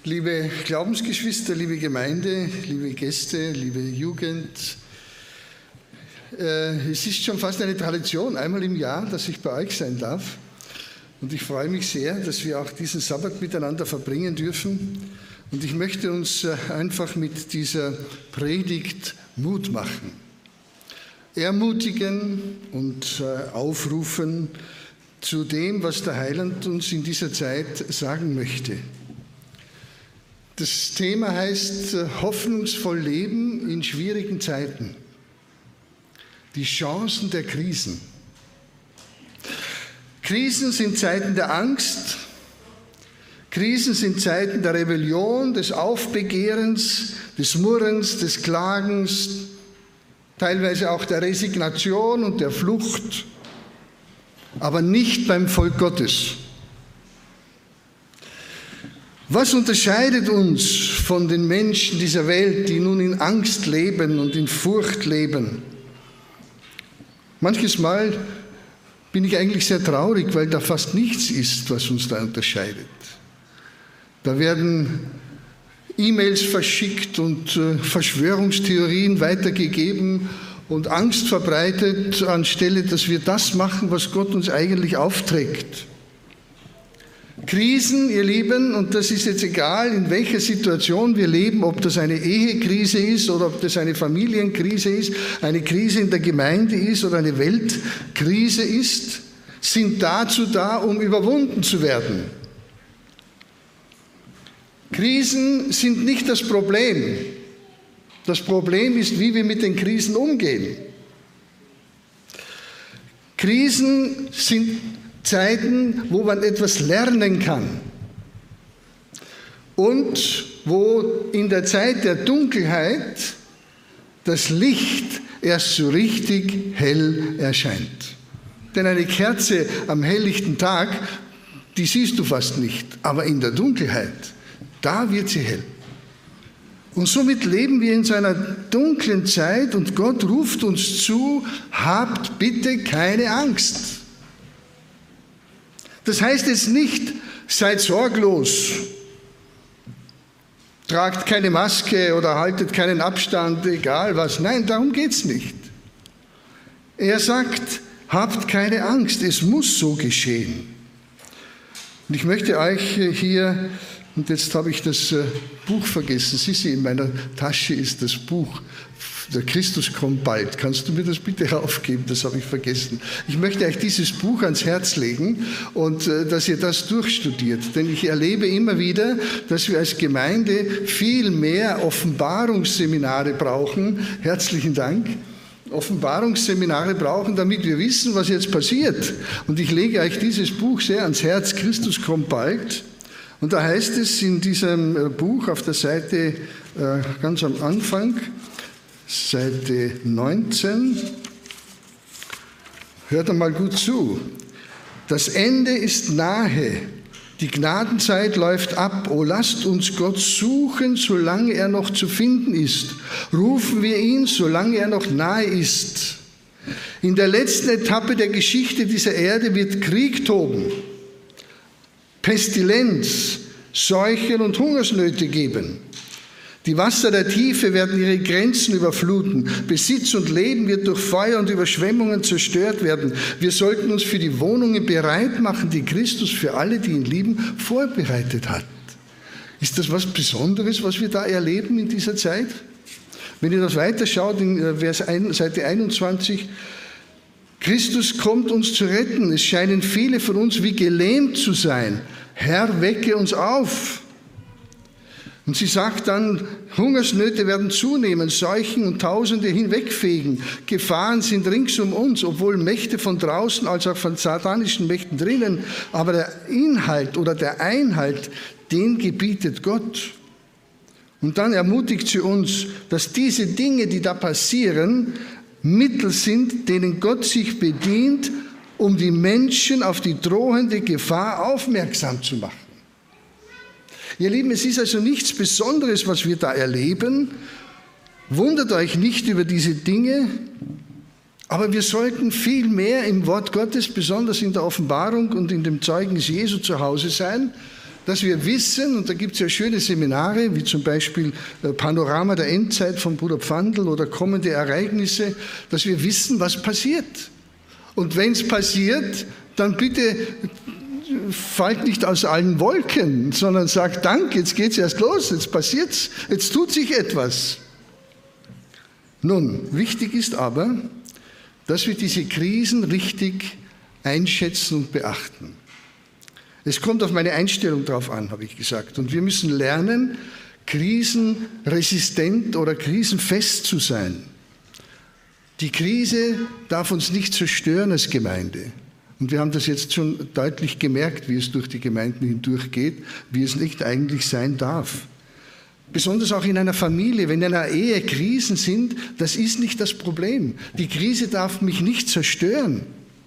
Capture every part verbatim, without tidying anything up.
Liebe Glaubensgeschwister, liebe Gemeinde, liebe Gäste, liebe Jugend, äh, es ist schon fast eine Tradition, einmal im Jahr, dass ich bei euch sein darf. Und ich freue mich sehr, dass wir auch diesen Sabbat miteinander verbringen dürfen. Und ich möchte uns äh, einfach mit dieser Predigt Mut machen. Ermutigen und äh, aufrufen zu dem, was der Heiland uns in dieser Zeit sagen möchte. Das Thema heißt hoffnungsvoll leben in schwierigen Zeiten. Die Chancen der Krisen. Krisen sind Zeiten der Angst. Krisen sind Zeiten der Rebellion, des Aufbegehrens, des Murrens, des Klagens, teilweise auch der Resignation und der Flucht, aber nicht beim Volk Gottes. Was unterscheidet uns von den Menschen dieser Welt, die nun in Angst leben und in Furcht leben? Manches Mal bin ich eigentlich sehr traurig, weil da fast nichts ist, was uns da unterscheidet. Da werden E-Mails verschickt und äh, Verschwörungstheorien weitergegeben und Angst verbreitet, anstelle, dass wir das machen, was Gott uns eigentlich aufträgt. Krisen, ihr Lieben, und das ist jetzt egal, in welcher Situation wir leben, ob das eine Ehekrise ist oder ob das eine Familienkrise ist, eine Krise in der Gemeinde ist oder eine Weltkrise ist, sind dazu da, um überwunden zu werden. Krisen sind nicht das Problem. Das Problem ist, wie wir mit den Krisen umgehen. Krisen sind Zeiten, wo man etwas lernen kann und wo in der Zeit der Dunkelheit das Licht erst so richtig hell erscheint. Denn eine Kerze am helllichten Tag, die siehst du fast nicht, aber in der Dunkelheit, da wird sie hell. Und somit leben wir in so einer dunklen Zeit und Gott ruft uns zu, habt bitte keine Angst. Das heißt jetzt nicht, seid sorglos, tragt keine Maske oder haltet keinen Abstand, egal was. Nein, darum geht es nicht. Er sagt, habt keine Angst, es muss so geschehen. Und ich möchte euch hier, und jetzt habe ich das Buch vergessen, siehst du, in meiner Tasche ist das Buch, der Christus kommt bald. Kannst du mir das bitte aufgeben? Das habe ich vergessen. Ich möchte euch dieses Buch ans Herz legen und dass ihr das durchstudiert. Denn ich erlebe immer wieder, dass wir als Gemeinde viel mehr Offenbarungsseminare brauchen. Herzlichen Dank. Offenbarungsseminare brauchen, damit wir wissen, was jetzt passiert. Und ich lege euch dieses Buch sehr ans Herz. Christus kommt bald. Und da heißt es in diesem Buch auf der Seite ganz am Anfang, Seite neunzehn, hört einmal gut zu. Das Ende ist nahe, die Gnadenzeit läuft ab. O lasst uns Gott suchen, solange er noch zu finden ist. Rufen wir ihn, solange er noch nahe ist. In der letzten Etappe der Geschichte dieser Erde wird Krieg toben, Pestilenz, Seuchen und Hungersnöte geben. Die Wasser der Tiefe werden ihre Grenzen überfluten. Besitz und Leben wird durch Feuer und Überschwemmungen zerstört werden. Wir sollten uns für die Wohnungen bereit machen, die Christus für alle, die ihn lieben, vorbereitet hat. Ist das was Besonderes, was wir da erleben in dieser Zeit? Wenn ihr das weiterschaut, in Vers eins, Seite einundzwanzig, Christus kommt uns zu retten. Es scheinen viele von uns wie gelähmt zu sein. Herr, wecke uns auf. Und sie sagt dann, Hungersnöte werden zunehmen, Seuchen und Tausende hinwegfegen. Gefahren sind rings um uns, obwohl Mächte von draußen als auch von satanischen Mächten drinnen. Aber der Inhalt oder der Einhalt, den gebietet Gott. Und dann ermutigt sie uns, dass diese Dinge, die da passieren, Mittel sind, denen Gott sich bedient, um die Menschen auf die drohende Gefahr aufmerksam zu machen. Ihr Lieben, es ist also nichts Besonderes, was wir da erleben. Wundert euch nicht über diese Dinge, aber wir sollten viel mehr im Wort Gottes, besonders in der Offenbarung und in dem Zeugnis Jesu zu Hause sein, dass wir wissen, und da gibt es ja schöne Seminare, wie zum Beispiel Panorama der Endzeit von Bruder Pfandl oder kommende Ereignisse, dass wir wissen, was passiert. Und wenn es passiert, dann bitte fallt nicht aus allen Wolken, sondern sagt, Dank, jetzt geht es erst los, jetzt passiert's, jetzt tut sich etwas. Nun, wichtig ist aber, dass wir diese Krisen richtig einschätzen und beachten. Es kommt auf meine Einstellung drauf an, habe ich gesagt. Und wir müssen lernen, krisenresistent oder krisenfest zu sein. Die Krise darf uns nicht zerstören als Gemeinde. Und wir haben das jetzt schon deutlich gemerkt, wie es durch die Gemeinden hindurchgeht, wie es nicht eigentlich sein darf. Besonders auch in einer Familie, wenn in einer Ehe Krisen sind, das ist nicht das Problem. Die Krise darf mich nicht zerstören.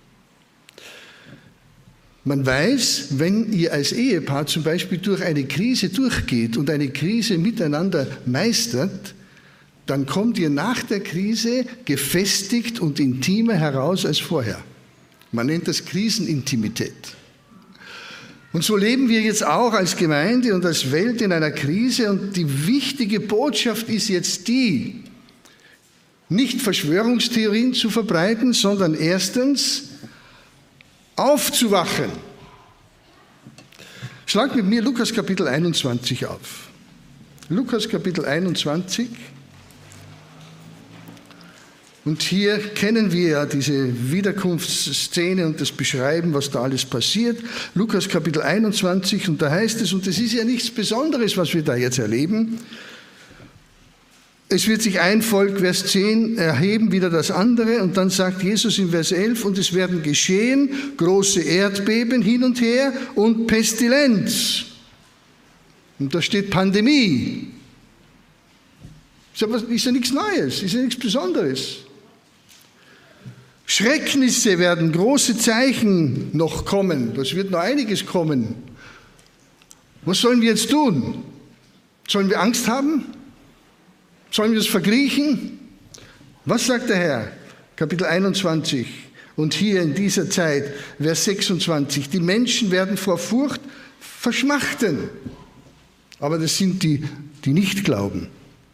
Man weiß, wenn ihr als Ehepaar zum Beispiel durch eine Krise durchgeht und eine Krise miteinander meistert, dann kommt ihr nach der Krise gefestigt und intimer heraus als vorher. Man nennt das Krisenintimität. Und so leben wir jetzt auch als Gemeinde und als Welt in einer Krise. Und die wichtige Botschaft ist jetzt die, nicht Verschwörungstheorien zu verbreiten, sondern erstens aufzuwachen. Schlag mit mir Lukas Kapitel einundzwanzig auf. Lukas Kapitel einundzwanzig. Und hier kennen wir ja diese Wiederkunftsszene und das Beschreiben, was da alles passiert. Lukas Kapitel einundzwanzig, und da heißt es, und das ist ja nichts Besonderes, was wir da jetzt erleben. Es wird sich ein Volk, Vers zehn, erheben, wieder das andere. Und dann sagt Jesus in Vers elf, und es werden geschehen große Erdbeben hin und her und Pestilenz. Und da steht Pandemie. Ist ja, ist ja nichts Neues, ist ja nichts Besonderes. Schrecknisse werden, große Zeichen noch kommen. Das wird noch einiges kommen. Was sollen wir jetzt tun? Sollen wir Angst haben? Sollen wir es verkriechen? Was sagt der Herr? Kapitel einundzwanzig. Und hier in dieser Zeit, Vers sechsundzwanzig. Die Menschen werden vor Furcht verschmachten. Aber das sind die, die nicht glauben.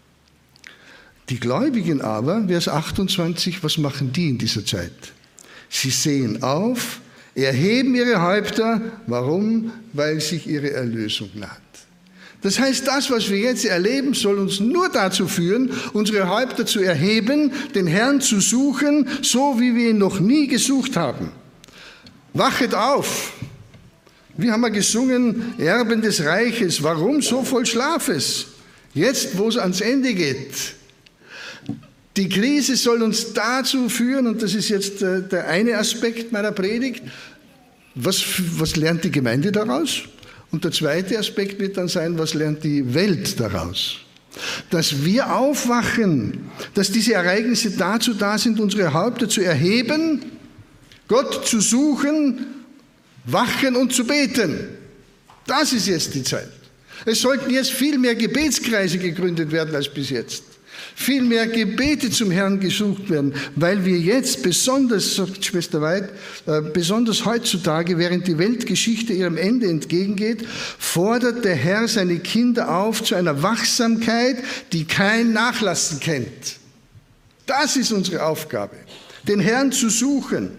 Die Gläubigen aber, Vers achtundzwanzig, was machen die in dieser Zeit? Sie sehen auf, erheben ihre Häupter. Warum? Weil sich ihre Erlösung naht. Das heißt, das, was wir jetzt erleben, soll uns nur dazu führen, unsere Häupter zu erheben, den Herrn zu suchen, so wie wir ihn noch nie gesucht haben. Wachet auf! Wie haben wir gesungen, Erben des Reiches, warum so voll Schlafes? Jetzt, wo es ans Ende geht. Die Krise soll uns dazu führen, und das ist jetzt der eine Aspekt meiner Predigt, was, was lernt die Gemeinde daraus? Und der zweite Aspekt wird dann sein, was lernt die Welt daraus? Dass wir aufwachen, dass diese Ereignisse dazu da sind, unsere Häupter zu erheben, Gott zu suchen, wachen und zu beten. Das ist jetzt die Zeit. Es sollten jetzt viel mehr Gebetskreise gegründet werden als bis jetzt. Viel mehr Gebete zum Herrn gesucht werden, weil wir jetzt besonders, sagt Schwester Weid, äh, besonders heutzutage, während die Weltgeschichte ihrem Ende entgegengeht, fordert der Herr seine Kinder auf zu einer Wachsamkeit, die kein Nachlassen kennt. Das ist unsere Aufgabe, den Herrn zu suchen.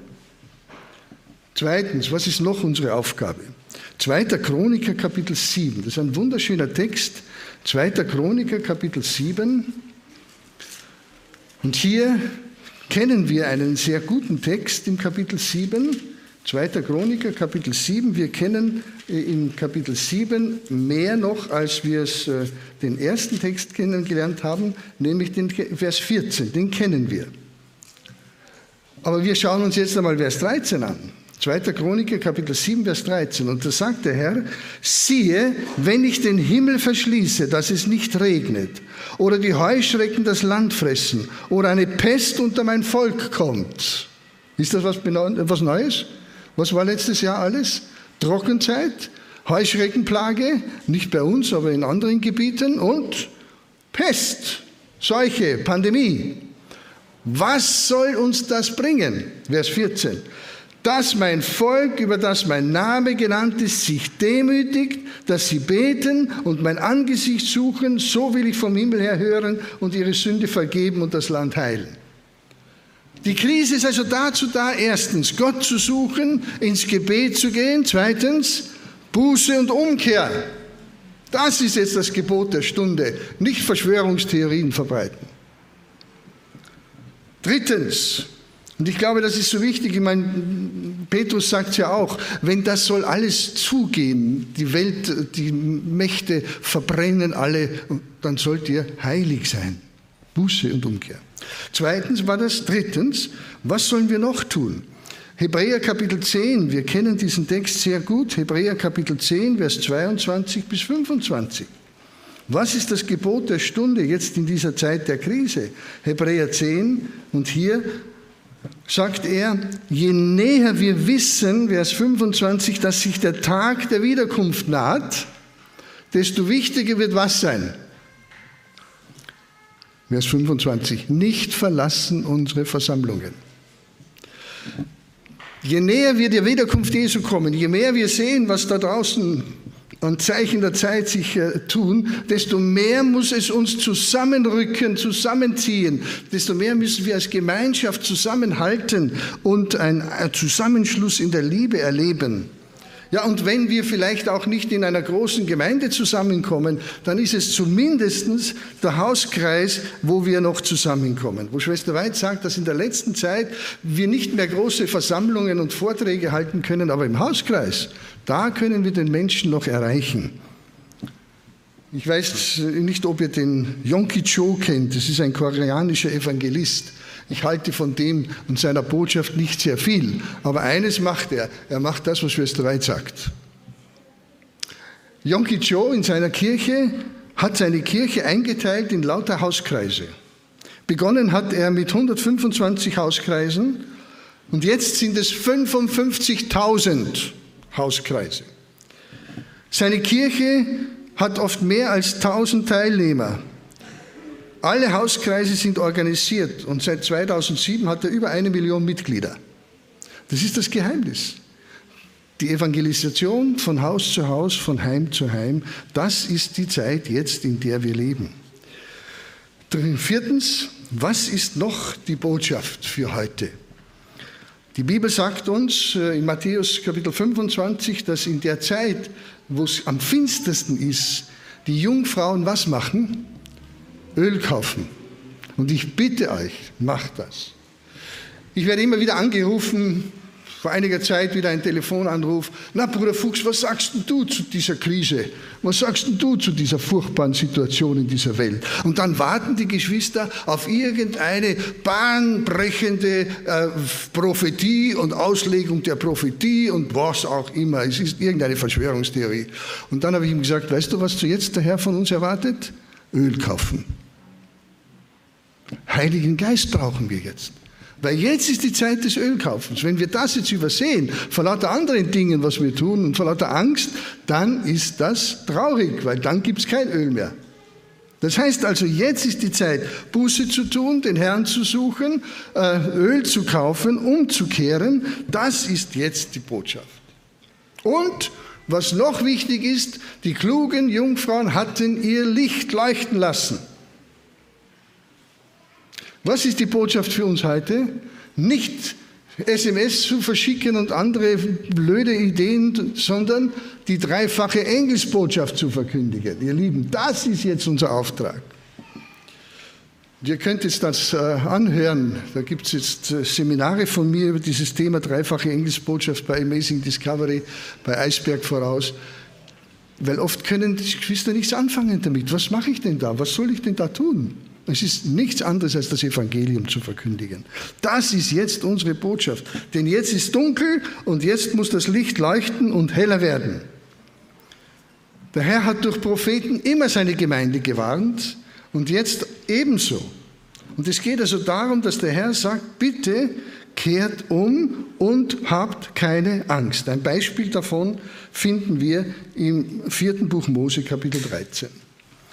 Zweitens, was ist noch unsere Aufgabe? zweiter Chroniker, Kapitel sieben. Das ist ein wunderschöner Text. zweiter Chroniker, Kapitel sieben. Und hier kennen wir einen sehr guten Text im Kapitel sieben, zweiter Chroniker, Kapitel sieben. Wir kennen in Kapitel sieben mehr noch, als wir es den ersten Text kennengelernt haben, nämlich den Vers vierzehn, den kennen wir. Aber wir schauen uns jetzt einmal Vers dreizehn an. zweiter Chroniker, Kapitel sieben, Vers dreizehn. Und da sagt der Herr, siehe, wenn ich den Himmel verschließe, dass es nicht regnet, oder die Heuschrecken das Land fressen, oder eine Pest unter mein Volk kommt. Ist das was, was Neues? Was war letztes Jahr alles? Trockenzeit, Heuschreckenplage, nicht bei uns, aber in anderen Gebieten, und Pest, Seuche, Pandemie. Was soll uns das bringen? Vers vierzehn. dass mein Volk, über das mein Name genannt ist, sich demütigt, dass sie beten und mein Angesicht suchen, so will ich vom Himmel her hören und ihre Sünde vergeben und das Land heilen. Die Krise ist also dazu da, erstens Gott zu suchen, ins Gebet zu gehen, zweitens Buße und Umkehr. Das ist jetzt das Gebot der Stunde, nicht Verschwörungstheorien verbreiten. Drittens, und ich glaube, das ist so wichtig, ich meine, Petrus sagt es ja auch, wenn das soll alles zugehen, die Welt, die Mächte verbrennen alle, dann sollt ihr heilig sein. Buße und Umkehr. Zweitens war das, drittens, was sollen wir noch tun? Hebräer Kapitel zehn, wir kennen diesen Text sehr gut, Hebräer Kapitel zehn, Vers zweiundzwanzig bis fünfundzwanzig. Was ist das Gebot der Stunde jetzt in dieser Zeit der Krise? Hebräer zehn, und hier sagt er, je näher wir wissen, Vers fünfundzwanzig, dass sich der Tag der Wiederkunft naht, desto wichtiger wird was sein? Vers fünfundzwanzig, nicht verlassen unsere Versammlungen. Je näher wir der Wiederkunft Jesu kommen, je mehr wir sehen, was da draußen an Zeichen der Zeit sich äh, tun, desto mehr muss es uns zusammenrücken, zusammenziehen, desto mehr müssen wir als Gemeinschaft zusammenhalten und einen Zusammenschluss in der Liebe erleben. Ja, und wenn wir vielleicht auch nicht in einer großen Gemeinde zusammenkommen, dann ist es zumindest der Hauskreis, wo wir noch zusammenkommen. Wo Schwester Weid sagt, dass in der letzten Zeit wir nicht mehr große Versammlungen und Vorträge halten können, aber im Hauskreis, da können wir den Menschen noch erreichen. Ich weiß nicht, ob ihr den Yonggi Cho kennt, das ist ein koreanischer Evangelist. Ich halte von dem und seiner Botschaft nicht sehr viel. Aber eines macht er. Er macht das, was Schwester Weid sagt. Yonggi Cho in seiner Kirche hat seine Kirche eingeteilt in lauter Hauskreise. Begonnen hat er mit hundertfünfundzwanzig Hauskreisen und jetzt sind es fünfundfünfzigtausend Hauskreise. Seine Kirche hat oft mehr als tausend Teilnehmer. Alle Hauskreise sind organisiert und seit zweitausendsieben hat er über eine Million Mitglieder. Das ist das Geheimnis. Die Evangelisation von Haus zu Haus, von Heim zu Heim, das ist die Zeit jetzt, in der wir leben. Viertens, was ist noch die Botschaft für heute? Die Bibel sagt uns in Matthäus Kapitel fünfundzwanzig, dass in der Zeit, wo es am finstersten ist, die Jungfrauen was machen? Öl kaufen. Und ich bitte euch, macht das. Ich werde immer wieder angerufen, vor einiger Zeit wieder ein Telefonanruf. Na, Bruder Fuchs, was sagst denn du zu dieser Krise? Was sagst denn du zu dieser furchtbaren Situation in dieser Welt? Und dann warten die Geschwister auf irgendeine bahnbrechende äh, Prophetie und Auslegung der Prophetie und was auch immer. Es ist irgendeine Verschwörungstheorie. Und dann habe ich ihm gesagt, weißt du, was zu jetzt der Herr von uns erwartet? Öl kaufen. Heiligen Geist brauchen wir jetzt. Weil jetzt ist die Zeit des Ölkaufens. Wenn wir das jetzt übersehen, vor lauter anderen Dingen, was wir tun und vor lauter Angst, dann ist das traurig, weil dann gibt es kein Öl mehr. Das heißt also, jetzt ist die Zeit, Buße zu tun, den Herrn zu suchen, Öl zu kaufen, umzukehren. Das ist jetzt die Botschaft. Und was noch wichtig ist, die klugen Jungfrauen hatten ihr Licht leuchten lassen. Was ist die Botschaft für uns heute? Nicht S M S zu verschicken und andere blöde Ideen, sondern die dreifache Engelsbotschaft zu verkündigen. Ihr Lieben, das ist jetzt unser Auftrag. Ihr könnt jetzt das äh, anhören. Da gibt es jetzt äh, Seminare von mir über dieses Thema dreifache Engelsbotschaft bei Amazing Discovery, bei Eisberg voraus. Weil oft können die Geschwister nichts anfangen damit. Was mache ich denn da? Was soll ich denn da tun? Es ist nichts anderes als das Evangelium zu verkündigen. Das ist jetzt unsere Botschaft. Denn jetzt ist dunkel und jetzt muss das Licht leuchten und heller werden. Der Herr hat durch Propheten immer seine Gemeinde gewarnt und jetzt ebenso. Und es geht also darum, dass der Herr sagt, bitte kehrt um und habt keine Angst. Ein Beispiel davon finden wir im vierten Buch Mose, Kapitel dreizehn.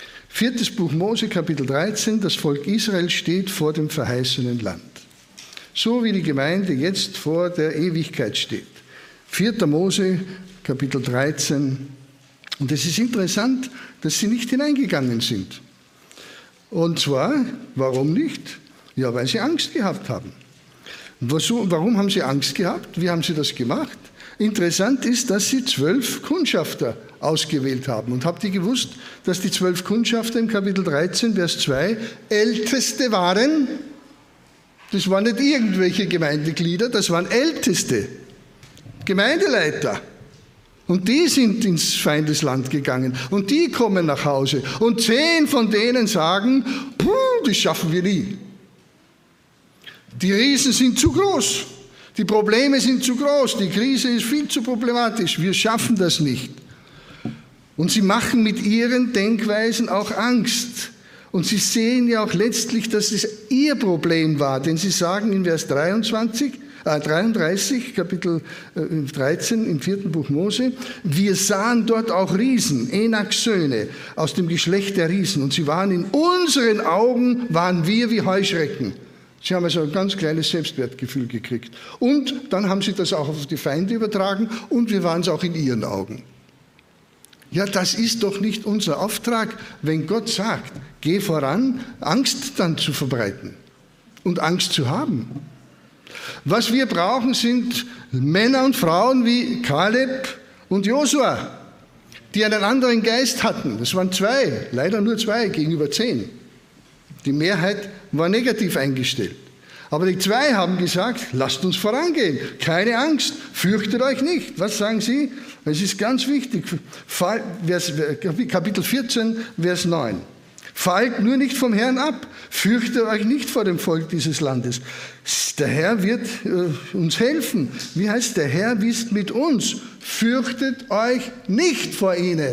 Viertes Buch Mose, Kapitel dreizehn, das Volk Israel steht vor dem verheißenen Land. so wie die Gemeinde jetzt vor der Ewigkeit steht. vierter Mose, Kapitel dreizehn. Und es ist interessant, dass sie nicht hineingegangen sind. Und zwar, warum nicht? Ja, weil sie Angst gehabt haben. Warum haben sie Angst gehabt? Wie haben sie das gemacht? Interessant ist, dass sie zwölf Kundschafter ausgewählt haben. Und habt ihr gewusst, dass die zwölf Kundschafter im Kapitel dreizehn, Vers zwei, Älteste waren? Das waren nicht irgendwelche Gemeindeglieder, das waren Älteste, Gemeindeleiter. Und die sind ins Feindesland gegangen und die kommen nach Hause. Und zehn von denen sagen, puh, das schaffen wir nie. Die Riesen sind zu groß, die Probleme sind zu groß, die Krise ist viel zu problematisch, wir schaffen das nicht. Und sie machen mit ihren Denkweisen auch Angst. Und sie sehen ja auch letztlich, dass es ihr Problem war, denn sie sagen in Vers dreiundzwanzig, äh, dreiunddreißig, Kapitel dreizehn im vierten Buch Mose, wir sahen dort auch Riesen, Enaks Söhne, aus dem Geschlecht der Riesen. Und sie waren in unseren Augen, waren wir wie Heuschrecken. Sie haben also ein ganz kleines Selbstwertgefühl gekriegt. Und dann haben sie das auch auf die Feinde übertragen und wir waren es auch in ihren Augen. Ja, das ist doch nicht unser Auftrag, wenn Gott sagt, geh voran, Angst dann zu verbreiten und Angst zu haben. Was wir brauchen, sind Männer und Frauen wie Kaleb und Josua, die einen anderen Geist hatten. Das waren zwei, leider nur zwei gegenüber zehn. Die Mehrheit war negativ eingestellt. Aber die zwei haben gesagt, lasst uns vorangehen, keine Angst, fürchtet euch nicht. Was sagen sie? Es ist ganz wichtig, Kapitel vierzehn, Vers neun. Fallt nur nicht vom Herrn ab, fürchtet euch nicht vor dem Volk dieses Landes. Der Herr wird uns helfen. Wie heißt, der Herr ist mit uns, fürchtet euch nicht vor ihnen.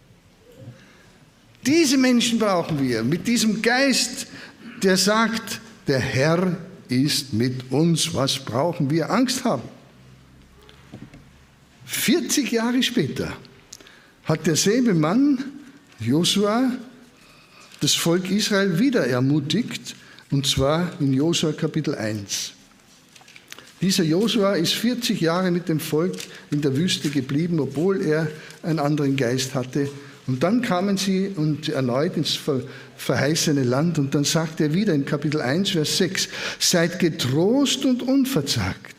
Diese Menschen brauchen wir, mit diesem Geist, der sagt, der Herr ist mit uns, was brauchen wir Angst haben? vierzig Jahre später hat derselbe Mann, Josua, das Volk Israel wieder ermutigt, und zwar in Josua Kapitel eins. Dieser Josua ist vierzig Jahre mit dem Volk in der Wüste geblieben, obwohl er einen anderen Geist hatte. Und dann kamen sie und erneut ins verheißene Land und dann sagt er wieder in Kapitel eins, Vers sechs, seid getrost und unverzagt.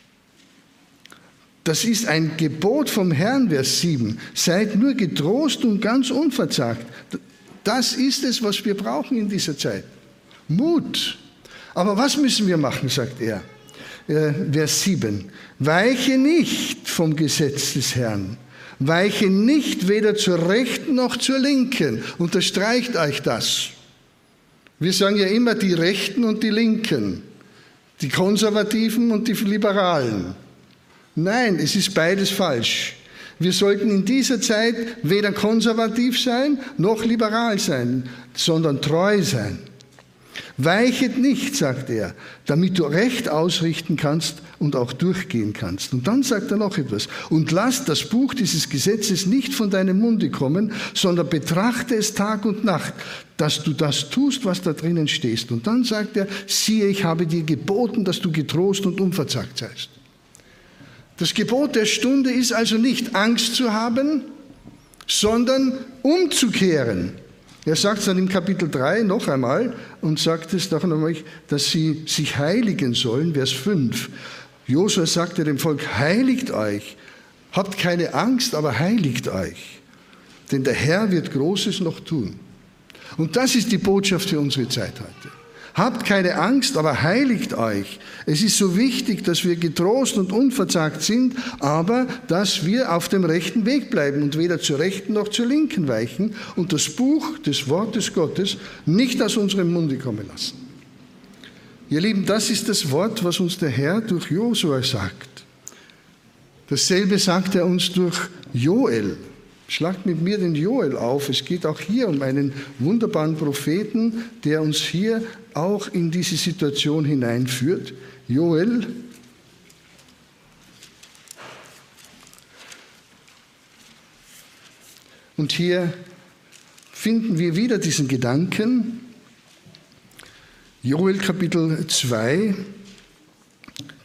Das ist ein Gebot vom Herrn, Vers sieben. Seid nur getrost und ganz unverzagt. Das ist es, was wir brauchen in dieser Zeit. Mut. Aber was müssen wir machen, sagt er. Vers sieben. Weiche nicht vom Gesetz des Herrn. Weiche nicht weder zur Rechten noch zur Linken. Unterstreicht euch das. Wir sagen ja immer die Rechten und die Linken. Die Konservativen und die Liberalen. Nein, es ist beides falsch. Wir sollten in dieser Zeit weder konservativ sein, noch liberal sein, sondern treu sein. Weichet nicht, sagt er, damit du Recht ausrichten kannst und auch durchgehen kannst. Und dann sagt er noch etwas. Und lass das Buch dieses Gesetzes nicht von deinem Munde kommen, sondern betrachte es Tag und Nacht, dass du das tust, was da drinnen stehst. Und dann sagt er, siehe, ich habe dir geboten, dass du getrost und unverzagt seist. Das Gebot der Stunde ist also nicht Angst zu haben, sondern umzukehren. Er sagt es dann im Kapitel drei noch einmal und sagt es noch einmal, dass sie sich heiligen sollen, Vers fünf. Josua sagte dem Volk, heiligt euch, habt keine Angst, aber heiligt euch, denn der Herr wird Großes noch tun. Und das ist die Botschaft für unsere Zeit heute. Habt keine Angst, aber heiligt euch. Es ist so wichtig, dass wir getrost und unverzagt sind, aber dass wir auf dem rechten Weg bleiben und weder zur rechten noch zur linken weichen und das Buch des Wortes Gottes nicht aus unserem Munde kommen lassen. Ihr Lieben, das ist das Wort, was uns der Herr durch Josua sagt. Dasselbe sagt er uns durch Joel. Schlagt mit mir den Joel auf. Es geht auch hier um einen wunderbaren Propheten, der uns hier auch in diese Situation hineinführt. Joel. Und hier finden wir wieder diesen Gedanken. Joel Kapitel zwei.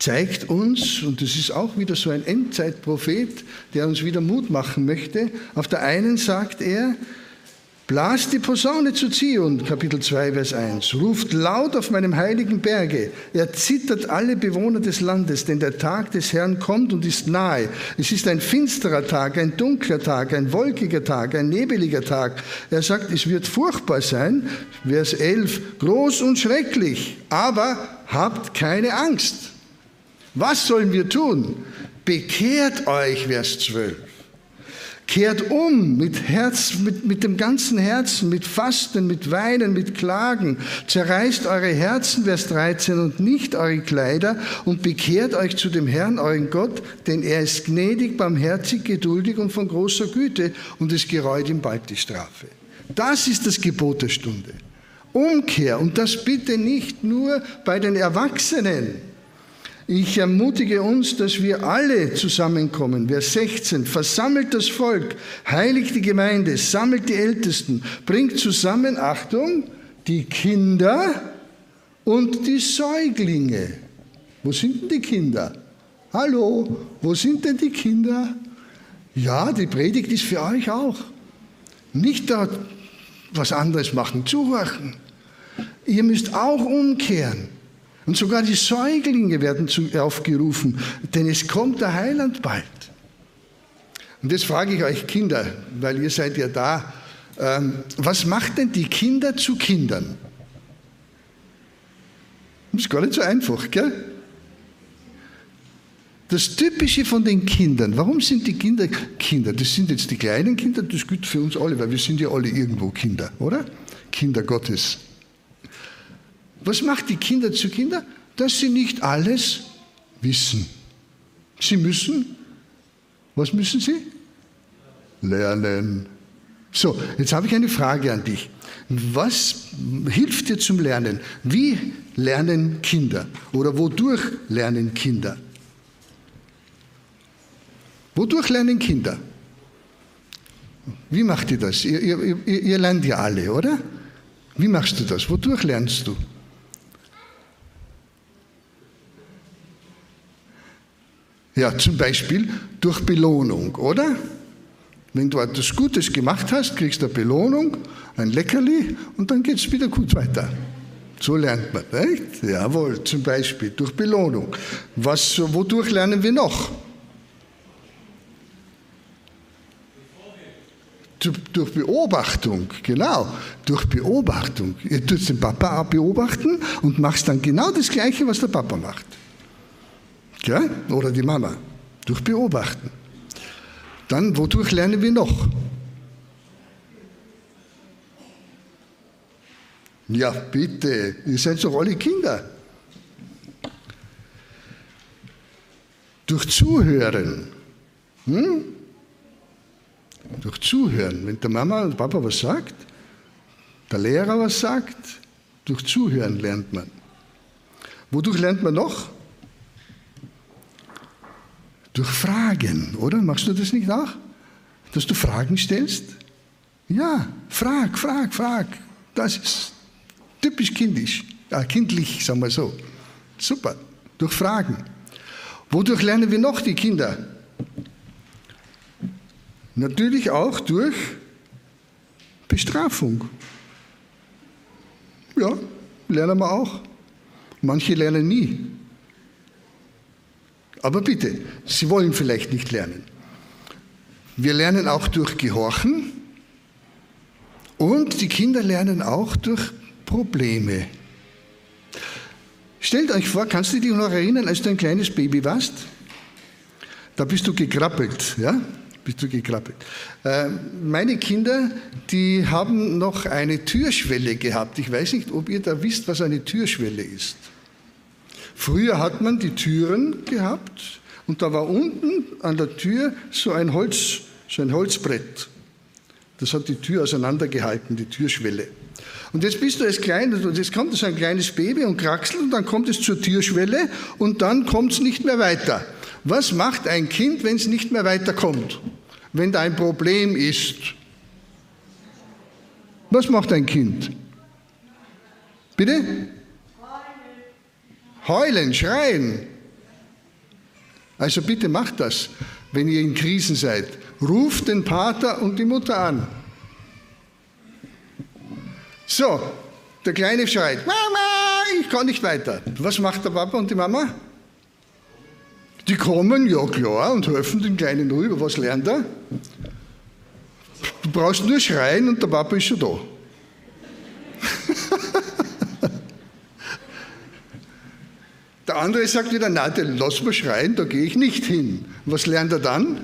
zeigt uns, und das ist auch wieder so ein Endzeitprophet, der uns wieder Mut machen möchte. Auf der einen sagt er, blast die Posaune zu Zion, Kapitel zwei, Vers eins. Ruft laut auf meinem heiligen Berge. Erzittert alle Bewohner des Landes, denn der Tag des Herrn kommt und ist nahe. Es ist ein finsterer Tag, ein dunkler Tag, ein wolkiger Tag, ein nebeliger Tag. Er sagt, es wird furchtbar sein. Vers elf. Groß und schrecklich, aber habt keine Angst. Was sollen wir tun? Bekehrt euch, Vers zwölf. Kehrt um mit Herz, mit, mit dem ganzen Herzen, mit Fasten, mit Weinen, mit Klagen. Zerreißt eure Herzen, Vers dreizehn, und nicht eure Kleider und bekehrt euch zu dem Herrn, euren Gott, denn er ist gnädig, barmherzig, geduldig und von großer Güte und es gereut ihm bald die Strafe. Das ist das Gebot der Stunde. Umkehr, und das bitte nicht nur bei den Erwachsenen. Ich ermutige uns, dass wir alle zusammenkommen. Vers sechzehn, versammelt das Volk, heiligt die Gemeinde, sammelt die Ältesten, bringt zusammen, Achtung, die Kinder und die Säuglinge. Wo sind denn die Kinder? Hallo, wo sind denn die Kinder? Ja, die Predigt ist für euch auch. Nicht da was anderes machen, zuhören. Ihr müsst auch umkehren. Und sogar die Säuglinge werden aufgerufen, denn es kommt der Heiland bald. Und jetzt frage ich euch Kinder, weil ihr seid ja da, ähm, was macht denn die Kinder zu Kindern? Das ist gar nicht so einfach, gell? Das Typische von den Kindern, warum sind die Kinder Kinder? Das sind jetzt die kleinen Kinder, das gilt für uns alle, weil wir sind ja alle irgendwo Kinder, oder? Kinder Gottes. Was macht die Kinder zu Kindern? Dass sie nicht alles wissen. Sie müssen, was müssen sie? Lernen. So, jetzt habe ich eine Frage an dich. Was hilft dir zum Lernen? Wie lernen Kinder? Oder wodurch lernen Kinder? Wodurch lernen Kinder? Wie macht ihr das? Ihr, ihr, ihr, ihr lernt ja alle, oder? Wie machst du das? Wodurch lernst du? Ja, zum Beispiel durch Belohnung, oder? Wenn du etwas Gutes gemacht hast, kriegst du eine Belohnung, ein Leckerli und dann geht es wieder gut weiter. So lernt man, nicht? Jawohl, zum Beispiel durch Belohnung. Was, wodurch lernen wir noch? Durch Beobachtung, genau, durch Beobachtung. Ihr tut den Papa auch beobachten und machst dann genau das Gleiche, was der Papa macht. Ja? Oder die Mama, durch Beobachten. Dann, wodurch lernen wir noch? Ja, bitte, ihr seid doch alle Kinder. Durch Zuhören. Hm? Durch Zuhören. Wenn der Mama und Papa was sagt, der Lehrer was sagt, durch Zuhören lernt man. Wodurch lernt man noch? Durch Fragen, oder? Machst du das nicht auch? Dass du Fragen stellst? Ja, frag, frag, frag. Das ist typisch kindisch, äh, kindlich, sagen wir so. Super, durch Fragen. Wodurch lernen wir noch die Kinder? Natürlich auch durch Bestrafung. Ja, lernen wir auch. Manche lernen nie. Aber bitte, sie wollen vielleicht nicht lernen. Wir lernen auch durch Gehorchen und die Kinder lernen auch durch Probleme. Stellt euch vor, kannst du dich noch erinnern, als du ein kleines Baby warst? Da bist du gekrabbelt, ja? Bist du gekrabbelt. Äh, meine Kinder, die haben noch eine Türschwelle gehabt. Ich weiß nicht, ob ihr da wisst, was eine Türschwelle ist. Früher hat man die Türen gehabt und da war unten an der Tür so ein Holz, so ein Holzbrett. Das hat die Tür auseinandergehalten, die Türschwelle. Und jetzt bist du als klein, und jetzt kommt so ein kleines Baby und kraxelt und dann kommt es zur Türschwelle und dann kommt es nicht mehr weiter. Was macht ein Kind, wenn es nicht mehr weiterkommt? Wenn da ein Problem ist? Was macht ein Kind? Bitte? Heulen, schreien. Also bitte macht das, wenn ihr in Krisen seid. Ruft den Pater und die Mutter an. So, der Kleine schreit, Mama, ich kann nicht weiter. Was macht der Papa und die Mama? Die kommen, ja klar, und helfen den Kleinen rüber. Was lernt er? Du brauchst nur schreien und der Papa ist schon da. Der andere sagt wieder, nein, lass mal schreien, da gehe ich nicht hin. Was lernt er dann?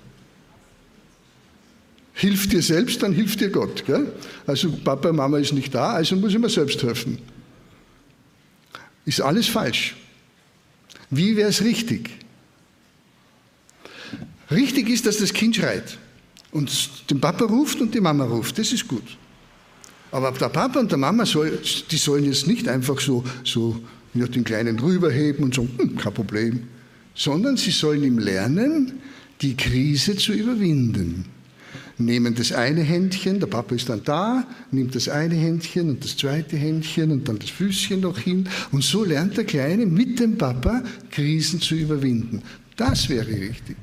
Hilf dir selbst, dann hilft dir Gott. Gell? Also Papa, Mama ist nicht da, also muss ich mir selbst helfen. Ist alles falsch. Wie wäre es richtig? Richtig ist, dass das Kind schreit und den Papa ruft und die Mama ruft. Das ist gut. Aber der Papa und der Mama, soll, die sollen jetzt nicht einfach so, so ja, den Kleinen rüberheben und sagen, hm, kein Problem, sondern sie sollen ihm lernen, die Krise zu überwinden. Nehmen das eine Händchen, der Papa ist dann da, nimmt das eine Händchen und das zweite Händchen und dann das Füßchen noch hin. Und so lernt der Kleine mit dem Papa Krisen zu überwinden. Das wäre richtig.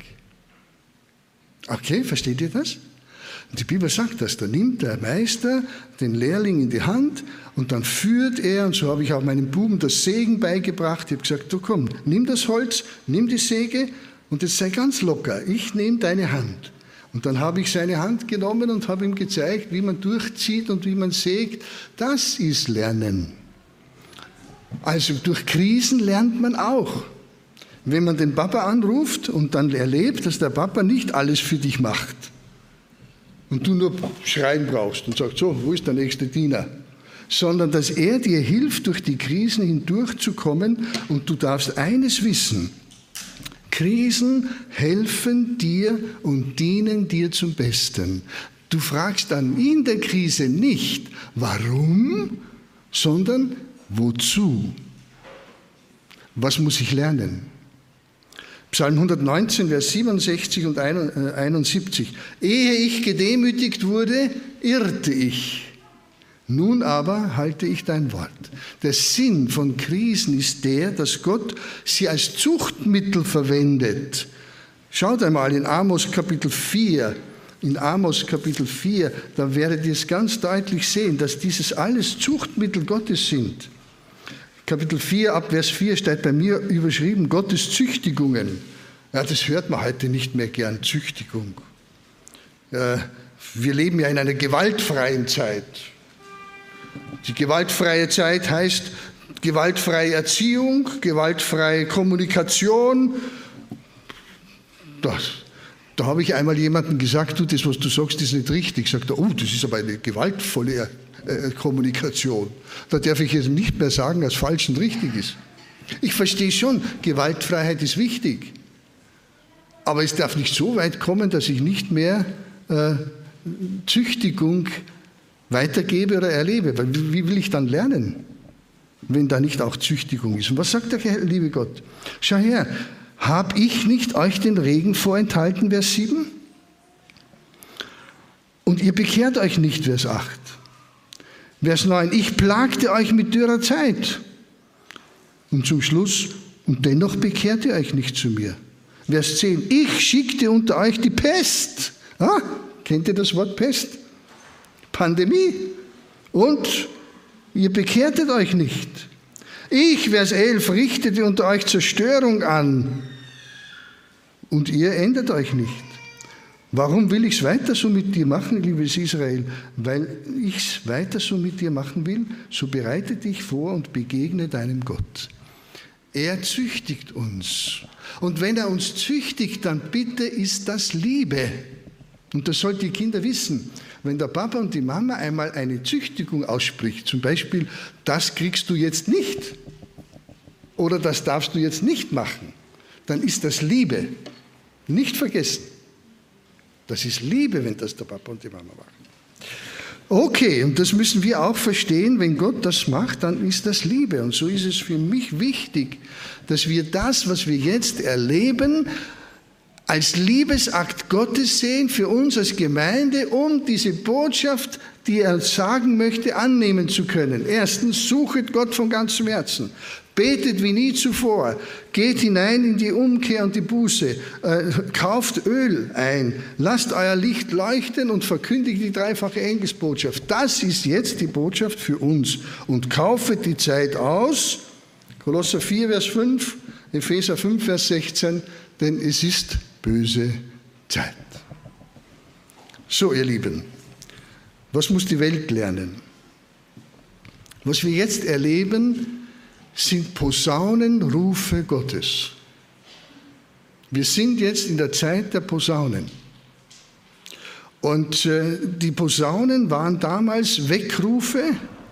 Okay, versteht ihr das? Und die Bibel sagt das, da nimmt der Meister den Lehrling in die Hand und dann führt er, und so habe ich auch meinem Buben das Sägen beigebracht, ich habe gesagt, du komm, nimm das Holz, nimm die Säge und jetzt sei ganz locker, ich nehme deine Hand. Und dann habe ich seine Hand genommen und habe ihm gezeigt, wie man durchzieht und wie man sägt. Das ist Lernen. Also durch Krisen lernt man auch. Wenn man den Papa anruft und dann erlebt, dass der Papa nicht alles für dich macht und du nur schreien brauchst und sagst, so, wo ist der nächste Diener? Sondern dass er dir hilft, durch die Krisen hindurchzukommen und du darfst eines wissen, Krisen helfen dir und dienen dir zum Besten. Du fragst dann in der Krise nicht, warum, sondern wozu? Was muss ich lernen? Psalm hundertneunzehn, Vers siebenundsechzig und einundsiebzig. Ehe ich gedemütigt wurde, irrte ich. Nun aber halte ich dein Wort. Der Sinn von Krisen ist der, dass Gott sie als Zuchtmittel verwendet. Schaut einmal in Amos Kapitel vier. In Amos Kapitel vier, da werdet ihr es ganz deutlich sehen, dass dieses alles Zuchtmittel Gottes sind. Kapitel vier, ab Vers vier steht bei mir überschrieben, Gottes Züchtigungen. Ja, das hört man heute nicht mehr gern, Züchtigung. Ja, wir leben ja in einer gewaltfreien Zeit. Die gewaltfreie Zeit heißt gewaltfreie Erziehung, gewaltfreie Kommunikation. Das, da habe ich einmal jemandem gesagt, du, das, was du sagst, ist nicht richtig. Sagt er, oh, das ist aber eine gewaltvolle äh, Kommunikation. Da darf ich jetzt nicht mehr sagen, was falsch und richtig ist. Ich verstehe schon, Gewaltfreiheit ist wichtig. Aber es darf nicht so weit kommen, dass ich nicht mehr äh, Züchtigung weitergebe oder erlebe. Weil wie will ich dann lernen, wenn da nicht auch Züchtigung ist? Und was sagt der liebe Gott? Schau her, habe ich nicht euch den Regen vorenthalten, Vers sieben? Und ihr bekehrt euch nicht, Vers acht. Vers neun, ich plagte euch mit dürrer Zeit. Und zum Schluss, und dennoch bekehrt ihr euch nicht zu mir. Vers zehn, ich schickte unter euch die Pest. Ah, kennt ihr das Wort Pest? Pandemie. Und ihr bekehrtet euch nicht. Ich, Vers elf, richtete unter euch Zerstörung an. Und ihr ändert euch nicht. Warum will ich es weiter so mit dir machen, liebes Israel? Weil ich es weiter so mit dir machen will, so bereite dich vor und begegne deinem Gott. Er züchtigt uns. Und wenn er uns züchtigt, dann bitte ist das Liebe. Und das sollten die Kinder wissen. Wenn der Papa und die Mama einmal eine Züchtigung ausspricht, zum Beispiel, das kriegst du jetzt nicht oder das darfst du jetzt nicht machen, dann ist das Liebe. Nicht vergessen. Das ist Liebe, wenn das der Papa und die Mama machen. Okay, und das müssen wir auch verstehen, wenn Gott das macht, dann ist das Liebe. Und so ist es für mich wichtig, dass wir das, was wir jetzt erleben, als Liebesakt Gottes sehen für uns als Gemeinde, um diese Botschaft, die er sagen möchte, annehmen zu können. Erstens, suchet Gott von ganzem Herzen. Betet wie nie zuvor. Geht hinein in die Umkehr und die Buße. Äh, kauft Öl ein. Lasst euer Licht leuchten und verkündigt die dreifache Engelsbotschaft. Das ist jetzt die Botschaft für uns. Und kaufet die Zeit aus. Kolosser vier, Vers fünf, Epheser fünf, Vers sechzehn. Denn es ist böse Zeit. So, ihr Lieben, was muss die Welt lernen? Was wir jetzt erleben, sind Posaunenrufe Gottes. Wir sind jetzt in der Zeit der Posaunen. Und äh, die Posaunen waren damals Weckrufe,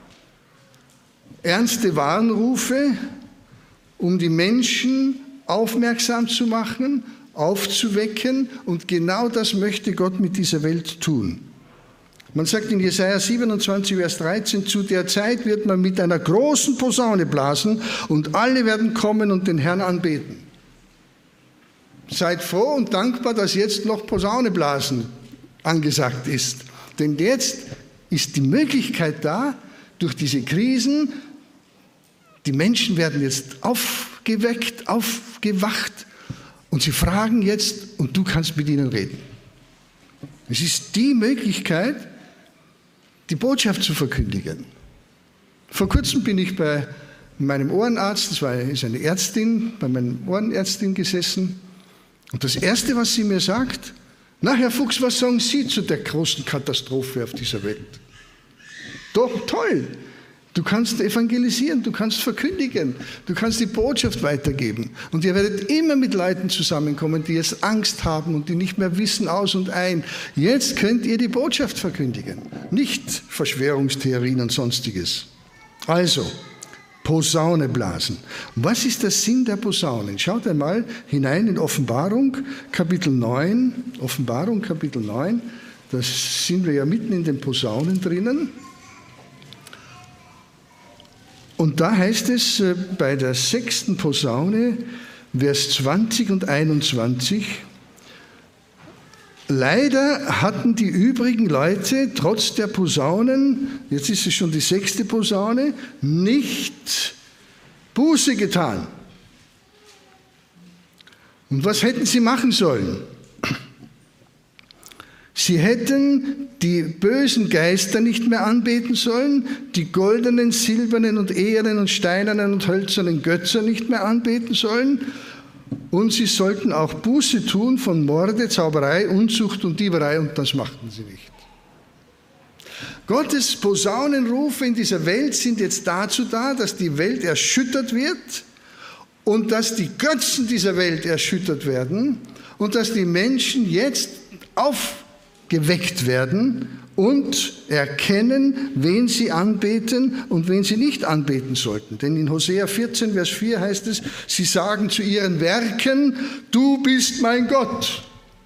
ernste Warnrufe, um die Menschen aufmerksam zu machen, aufzuwecken. Und genau das möchte Gott mit dieser Welt tun. Man sagt in Jesaja siebenundzwanzig, Vers dreizehn, zu der Zeit wird man mit einer großen Posaune blasen und alle werden kommen und den Herrn anbeten. Seid froh und dankbar, dass jetzt noch Posaune blasen angesagt ist. Denn jetzt ist die Möglichkeit da, durch diese Krisen, die Menschen werden jetzt aufgeweckt, aufgewacht und sie fragen jetzt und du kannst mit ihnen reden. Es ist die Möglichkeit, die Botschaft zu verkündigen. Vor kurzem bin ich bei meinem Ohrenarzt, das war ist eine Ärztin, bei meiner Ohrenärztin gesessen. Und das Erste, was sie mir sagt, na Herr Fuchs, was sagen Sie zu der großen Katastrophe auf dieser Welt? Doch, toll. Du kannst evangelisieren, du kannst verkündigen, du kannst die Botschaft weitergeben. Und ihr werdet immer mit Leuten zusammenkommen, die jetzt Angst haben und die nicht mehr wissen aus und ein. Jetzt könnt ihr die Botschaft verkündigen, nicht Verschwörungstheorien und Sonstiges. Also, Posaune blasen. Was ist der Sinn der Posaunen? Schaut einmal hinein in Offenbarung, Kapitel neun. Offenbarung, Kapitel neun. Da sind wir ja mitten in den Posaunen drinnen. Und da heißt es bei der sechsten Posaune, Vers zwanzig und einundzwanzig, leider hatten die übrigen Leute trotz der Posaunen, jetzt ist es schon die sechste Posaune, nicht Buße getan. Und was hätten sie machen sollen? Sie hätten die bösen Geister nicht mehr anbeten sollen, die goldenen, silbernen und ehernen und steinernen und hölzernen Götter nicht mehr anbeten sollen und sie sollten auch Buße tun von Morde, Zauberei, Unzucht und Dieberei und das machten sie nicht. Gottes Posaunenrufe in dieser Welt sind jetzt dazu da, dass die Welt erschüttert wird und dass die Götzen dieser Welt erschüttert werden und dass die Menschen jetzt auf geweckt werden und erkennen, wen sie anbeten und wen sie nicht anbeten sollten. Denn in Hosea vierzehn, Vers vier heißt es, sie sagen zu ihren Werken, du bist mein Gott.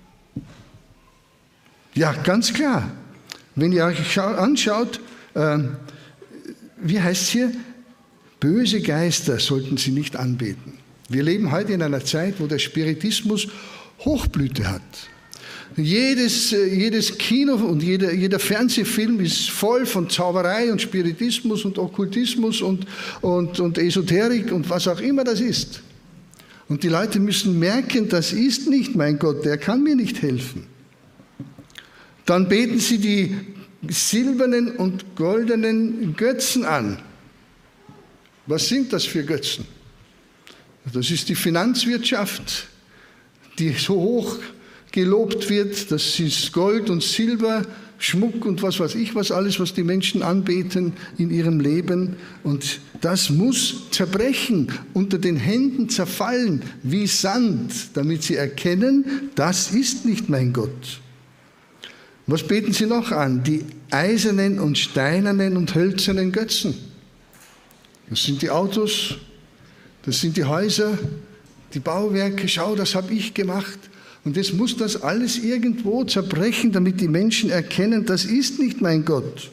Ja, ganz klar. Wenn ihr euch anschaut, äh, wie heißt es hier? Böse Geister sollten sie nicht anbeten. Wir leben heute in einer Zeit, wo der Spiritismus Hochblüte hat. Jedes, jedes Kino und jeder, jeder Fernsehfilm ist voll von Zauberei und Spiritismus und Okkultismus und, und, und Esoterik und was auch immer das ist. Und die Leute müssen merken, das ist nicht mein Gott, der kann mir nicht helfen. Dann beten sie die silbernen und goldenen Götzen an. Was sind das für Götzen? Das ist die Finanzwirtschaft, die so hoch gelobt wird, das ist Gold und Silber, Schmuck und was weiß ich was alles, was die Menschen anbeten in ihrem Leben. Und das muss zerbrechen, unter den Händen zerfallen wie Sand, damit sie erkennen, das ist nicht mein Gott. Was beten sie noch an? Die eisernen und steinernen und hölzernen Götzen. Das sind die Autos, das sind die Häuser, die Bauwerke. Schau, das habe ich gemacht. Und jetzt muss das alles irgendwo zerbrechen, damit die Menschen erkennen, das ist nicht mein Gott.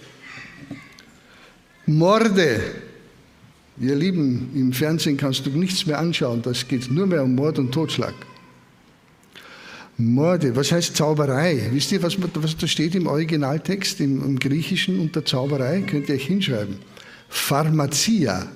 Morde. Ihr Lieben, im Fernsehen kannst du nichts mehr anschauen, das geht nur mehr um Mord und Totschlag. Morde. Was heißt Zauberei? Wisst ihr, was, was da steht im Originaltext, im, im Griechischen unter Zauberei? Könnt ihr euch hinschreiben. Pharmacia.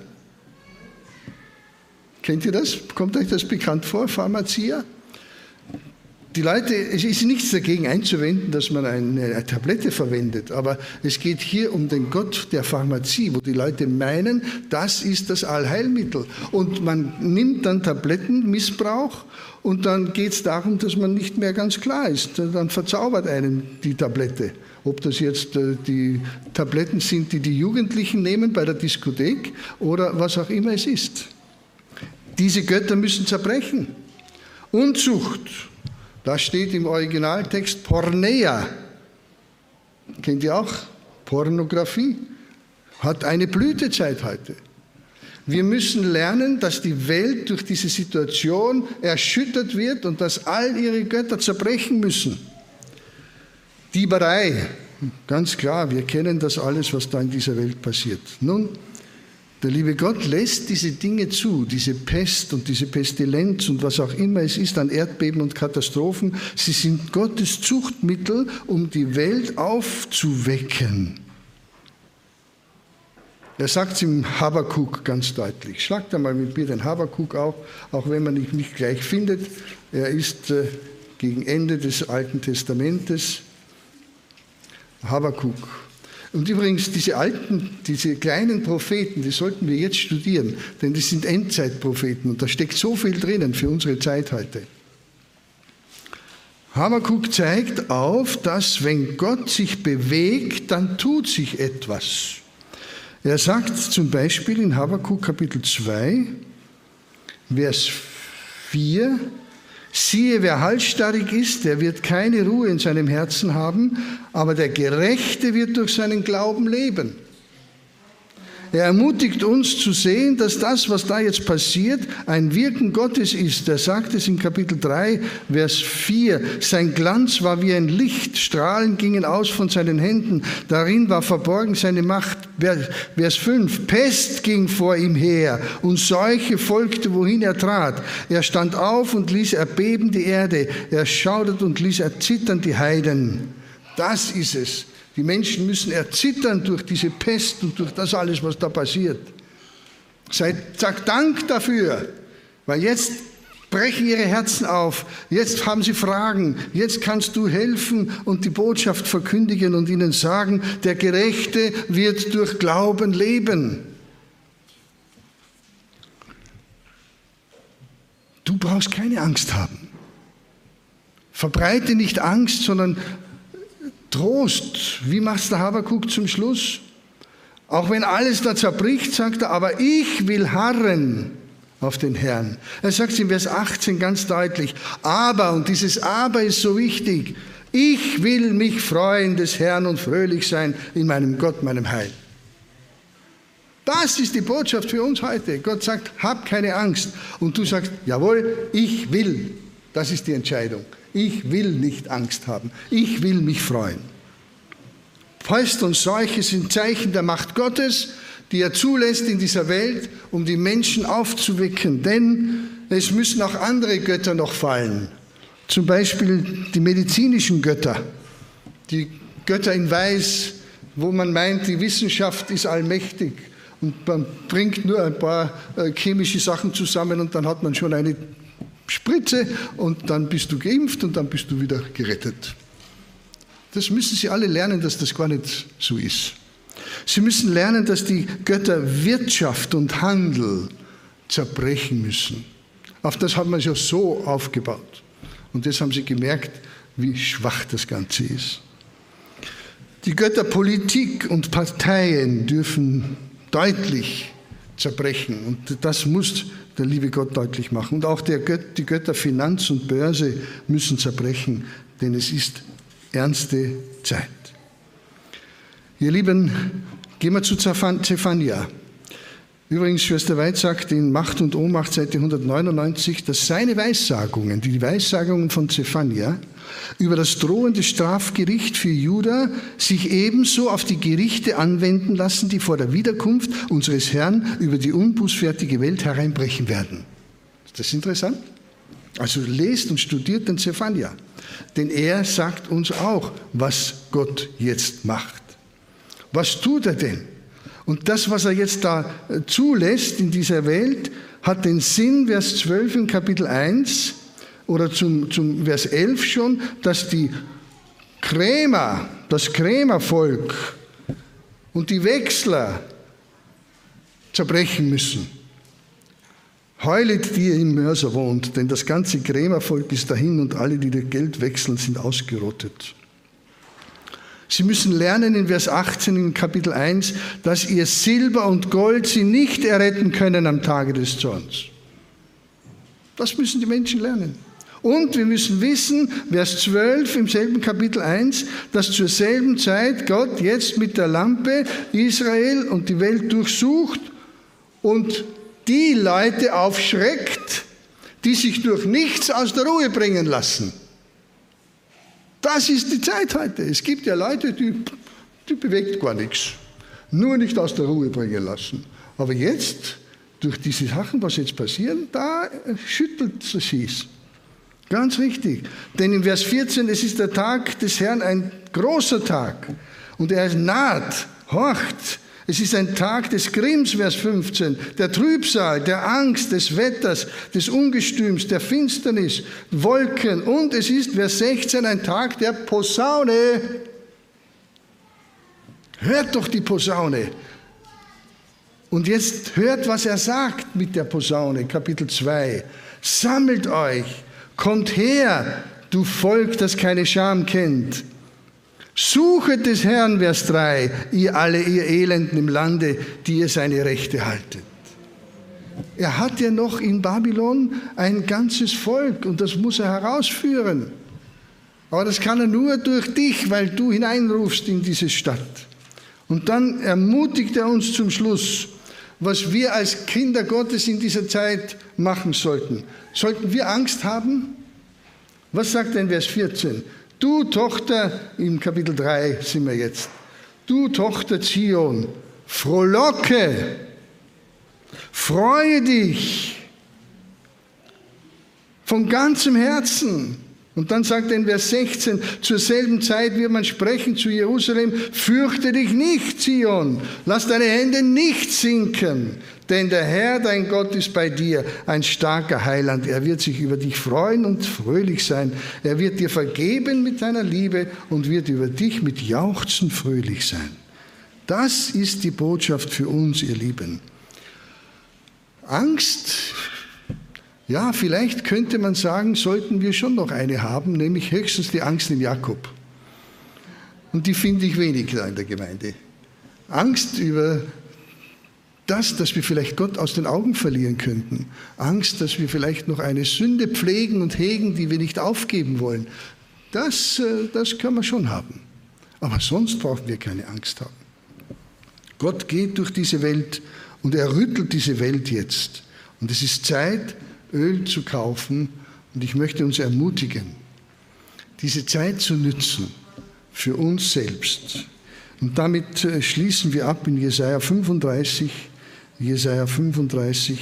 Kennt ihr das? Kommt euch das bekannt vor? Pharmacia? Die Leute, es ist nichts dagegen einzuwenden, dass man eine, eine Tablette verwendet, aber es geht hier um den Gott der Pharmazie, wo die Leute meinen, das ist das Allheilmittel. Und man nimmt dann Tablettenmissbrauch und dann geht es darum, dass man nicht mehr ganz klar ist. Dann verzaubert einen die Tablette. Ob das jetzt die Tabletten sind, die die Jugendlichen nehmen bei der Diskothek oder was auch immer es ist. Diese Götter müssen zerbrechen. Unzucht. Da steht im Originaltext Porneia. Kennt ihr auch? Pornografie. Hat eine Blütezeit heute. Wir müssen lernen, dass die Welt durch diese Situation erschüttert wird und dass all ihre Götter zerbrechen müssen. Dieberei. Ganz klar, wir kennen das alles, was da in dieser Welt passiert. Nun, der liebe Gott lässt diese Dinge zu, diese Pest und diese Pestilenz und was auch immer es ist an Erdbeben und Katastrophen. Sie sind Gottes Zuchtmittel, um die Welt aufzuwecken. Er sagt es im Habakuk ganz deutlich. Schlagt einmal mit mir den Habakuk auf, auch wenn man ihn nicht gleich findet. Er ist äh, gegen Ende des Alten Testamentes. Habakuk. Und übrigens, diese alten, diese kleinen Propheten, die sollten wir jetzt studieren, denn die sind Endzeitpropheten und da steckt so viel drinnen für unsere Zeit heute. Habakuk zeigt auf, dass wenn Gott sich bewegt, dann tut sich etwas. Er sagt zum Beispiel in Habakuk Kapitel zwei, Vers vier, siehe, wer halsstarrig ist, der wird keine Ruhe in seinem Herzen haben, aber der Gerechte wird durch seinen Glauben leben. Er ermutigt uns zu sehen, dass das, was da jetzt passiert, ein Wirken Gottes ist. Er sagt es in Kapitel drei, Vers vier. Sein Glanz war wie ein Licht, Strahlen gingen aus von seinen Händen, darin war verborgen seine Macht. Vers fünf. Pest ging vor ihm her und Seuche folgte, wohin er trat. Er stand auf und ließ erbeben die Erde. Er schauderte und ließ erzittern die Heiden. Das ist es. Die Menschen müssen erzittern durch diese Pest und durch das alles, was da passiert. Seid, sagt Dank dafür, weil jetzt brechen ihre Herzen auf, jetzt haben sie Fragen, jetzt kannst du helfen und die Botschaft verkündigen und ihnen sagen, der Gerechte wird durch Glauben leben. Du brauchst keine Angst haben. Verbreite nicht Angst, sondern Trost. Wie macht der Habakuk zum Schluss? Auch wenn alles da zerbricht, sagt er, aber ich will harren auf den Herrn. Er sagt in Vers achtzehn ganz deutlich, aber, und dieses Aber ist so wichtig, ich will mich freuen des Herrn und fröhlich sein in meinem Gott, meinem Heil. Das ist die Botschaft für uns heute. Gott sagt, hab keine Angst. Und du sagst, jawohl, ich will. Das ist die Entscheidung. Ich will nicht Angst haben. Ich will mich freuen. Pest und Seuche sind Zeichen der Macht Gottes, die er zulässt in dieser Welt, um die Menschen aufzuwecken. Denn es müssen auch andere Götter noch fallen. Zum Beispiel die medizinischen Götter. Die Götter in Weiß, wo man meint, die Wissenschaft ist allmächtig. Und man bringt nur ein paar chemische Sachen zusammen und dann hat man schon eine Spritze und dann bist du geimpft und dann bist du wieder gerettet. Das müssen sie alle lernen, dass das gar nicht so ist. Sie müssen lernen, dass die Götter Wirtschaft und Handel zerbrechen müssen. Auf das hat man sich ja so aufgebaut. Und das haben sie gemerkt, wie schwach das Ganze ist. Die Götter Politik und Parteien dürfen deutlich zerbrechen. Und das muss der liebe Gott deutlich machen. Und auch der Gött, die Götter Finanz und Börse müssen zerbrechen, denn es ist ernste Zeit. Ihr Lieben, gehen wir zu Zephania. Übrigens, Schwester Weid sagt in Macht und Ohnmacht, Seite hundertneunundneunzig, dass seine Weissagungen, die Weissagungen von Zephania, über das drohende Strafgericht für Juda sich ebenso auf die Gerichte anwenden lassen, die vor der Wiederkunft unseres Herrn über die unbußfertige Welt hereinbrechen werden. Ist das interessant? Also lest und studiert den Zephania. Denn er sagt uns auch, was Gott jetzt macht. Was tut er denn? Und das, was er jetzt da zulässt in dieser Welt, hat den Sinn, Vers zwölf in Kapitel eins oder zum, zum Vers elf schon, dass die Krämer, das Krämervolk und die Wechsler zerbrechen müssen. Heulet, die ihr im Mörser wohnt, denn das ganze Krämervolk ist dahin und alle, die das Geld wechseln, sind ausgerottet. Sie müssen lernen in Vers achtzehn in Kapitel eins, dass ihr Silber und Gold sie nicht erretten können am Tage des Zorns. Das müssen die Menschen lernen. Und wir müssen wissen, Vers zwölf im selben Kapitel eins, dass zur selben Zeit Gott jetzt mit der Lampe Israel und die Welt durchsucht und die Leute aufschreckt, die sich durch nichts aus der Ruhe bringen lassen. Das ist die Zeit heute. Es gibt ja Leute, die, die bewegt gar nichts. Nur nicht aus der Ruhe bringen lassen. Aber jetzt, durch diese Sachen, was jetzt passieren, da schüttelt sie es. Ganz richtig. Denn in Vers vierzehn, es ist der Tag des Herrn, ein großer Tag. Und er naht, horcht. Es ist ein Tag des Grimms, Vers fünfzehn, der Trübsal, der Angst, des Wetters, des Ungestüms, der Finsternis, Wolken. Und es ist, Vers sechzehn, ein Tag der Posaune. Hört doch die Posaune. Und jetzt hört, was er sagt mit der Posaune, Kapitel zwei. Sammelt euch, kommt her, du Volk, das keine Scham kennt. Suchet des Herrn, Vers drei, ihr alle, ihr Elenden im Lande, die ihr seine Rechte haltet. Er hat ja noch in Babylon ein ganzes Volk und das muss er herausführen. Aber das kann er nur durch dich, weil du hineinrufst in diese Stadt. Und dann ermutigt er uns zum Schluss, was wir als Kinder Gottes in dieser Zeit machen sollten. Sollten wir Angst haben? Was sagt er in Vers vierzehn? Du Tochter, im Kapitel drei sind wir jetzt, du Tochter Zion, frohlocke, freue dich von ganzem Herzen. Und dann sagt er in Vers sechzehn, zur selben Zeit wird man sprechen zu Jerusalem, fürchte dich nicht, Zion, lass deine Hände nicht sinken, denn der Herr, dein Gott, ist bei dir, ein starker Heiland. Er wird sich über dich freuen und fröhlich sein. Er wird dir vergeben mit seiner Liebe und wird über dich mit Jauchzen fröhlich sein. Das ist die Botschaft für uns, ihr Lieben. Angst, ja, vielleicht könnte man sagen, sollten wir schon noch eine haben, nämlich höchstens die Angst im Jakob. Und die finde ich wenig da in der Gemeinde. Angst über das, dass wir vielleicht Gott aus den Augen verlieren könnten. Angst, dass wir vielleicht noch eine Sünde pflegen und hegen, die wir nicht aufgeben wollen. Das, das können wir schon haben. Aber sonst brauchen wir keine Angst haben. Gott geht durch diese Welt und er rüttelt diese Welt jetzt. Und es ist Zeit, Öl zu kaufen. Und ich möchte uns ermutigen, diese Zeit zu nützen für uns selbst. Und damit schließen wir ab in Jesaja fünfunddreißig. Jesaja fünfunddreißig.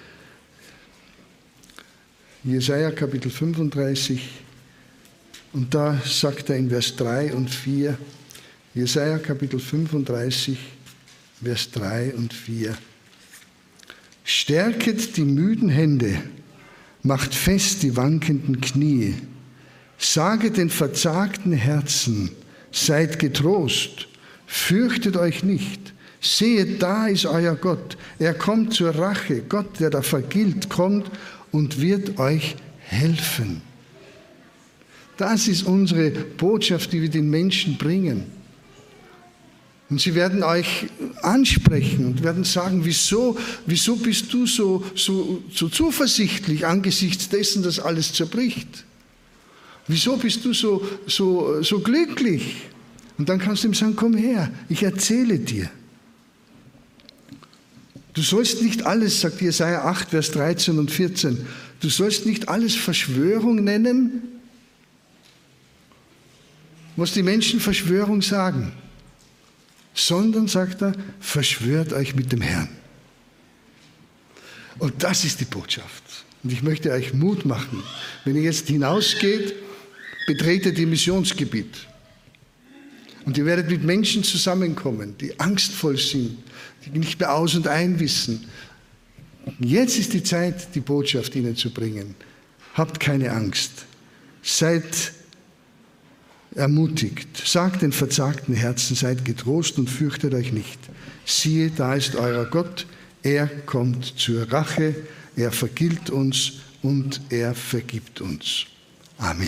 Jesaja Kapitel fünfunddreißig. Und da sagt er in Vers drei und vier, Jesaja Kapitel fünfunddreißig, Vers drei und vier. Stärket die müden Hände, macht fest die wankenden Knie. Saget den verzagten Herzen, seid getrost, fürchtet euch nicht. Sehet, da ist euer Gott. Er kommt zur Rache. Gott, der da vergilt, kommt und wird euch helfen. Das ist unsere Botschaft, die wir den Menschen bringen. Und sie werden euch ansprechen und werden sagen, wieso, wieso bist du so, so, so zuversichtlich angesichts dessen, dass alles zerbricht? Wieso bist du so, so, so glücklich? Und dann kannst du ihm sagen, komm her, ich erzähle dir. Du sollst nicht alles, sagt Jesaja acht, Vers dreizehn und vierzehn, du sollst nicht alles Verschwörung nennen, was die Menschen Verschwörung sagen, sondern, sagt er, verschwört euch mit dem Herrn. Und das ist die Botschaft. Und ich möchte euch Mut machen, wenn ihr jetzt hinausgeht betretet ihr Missionsgebiet. Und ihr werdet mit Menschen zusammenkommen, die angstvoll sind, die nicht mehr aus und ein wissen. Jetzt ist die Zeit, die Botschaft ihnen zu bringen. Habt keine Angst. Seid ermutigt. Sagt den verzagten Herzen, seid getrost und fürchtet euch nicht. Siehe, da ist euer Gott. Er kommt zur Rache. Er vergilt uns und er vergibt uns. Amen.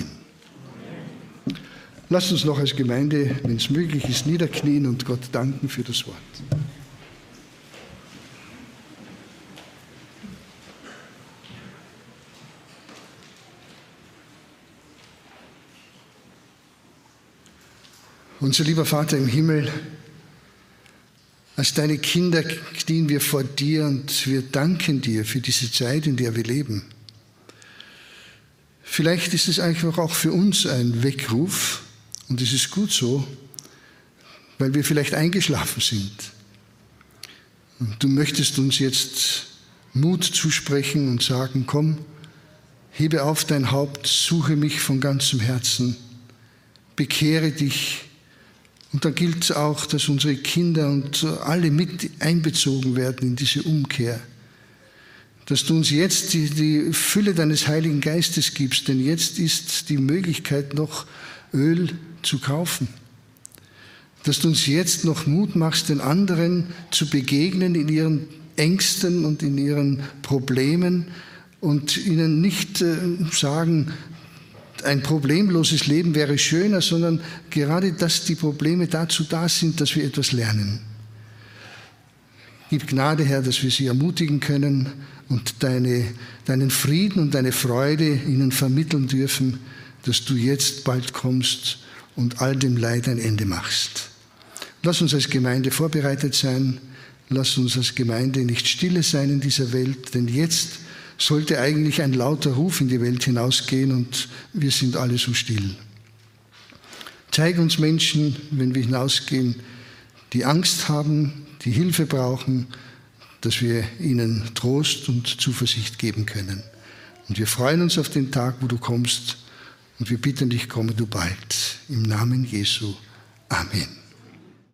Lasst uns noch als Gemeinde, wenn es möglich ist, niederknien und Gott danken für das Wort. Unser lieber Vater im Himmel, als deine Kinder knien wir vor dir und wir danken dir für diese Zeit, in der wir leben. Vielleicht ist es einfach auch für uns ein Weckruf und es ist gut so, weil wir vielleicht eingeschlafen sind. Und du möchtest uns jetzt Mut zusprechen und sagen, komm, hebe auf dein Haupt, suche mich von ganzem Herzen, bekehre dich. Und da gilt es auch, dass unsere Kinder und alle mit einbezogen werden in diese Umkehr. Dass du uns jetzt die, die Fülle deines Heiligen Geistes gibst, denn jetzt ist die Möglichkeit noch, Öl zu kaufen. Dass du uns jetzt noch Mut machst, den anderen zu begegnen in ihren Ängsten und in ihren Problemen und ihnen nicht äh, sagen, ein problemloses Leben wäre schöner, sondern gerade, dass die Probleme dazu da sind, dass wir etwas lernen. Gib Gnade, Herr, dass wir sie ermutigen können und deine, deinen Frieden und deine Freude ihnen vermitteln dürfen, dass du jetzt bald kommst und all dem Leid ein Ende machst. Lass uns als Gemeinde vorbereitet sein. Lass uns als Gemeinde nicht stille sein in dieser Welt, denn jetzt sollte eigentlich ein lauter Ruf in die Welt hinausgehen und wir sind alle so still. Zeig uns Menschen, wenn wir hinausgehen, die Angst haben, die Hilfe brauchen, dass wir ihnen Trost und Zuversicht geben können. Und wir freuen uns auf den Tag, wo du kommst und wir bitten dich, komme du bald. Im Namen Jesu. Amen.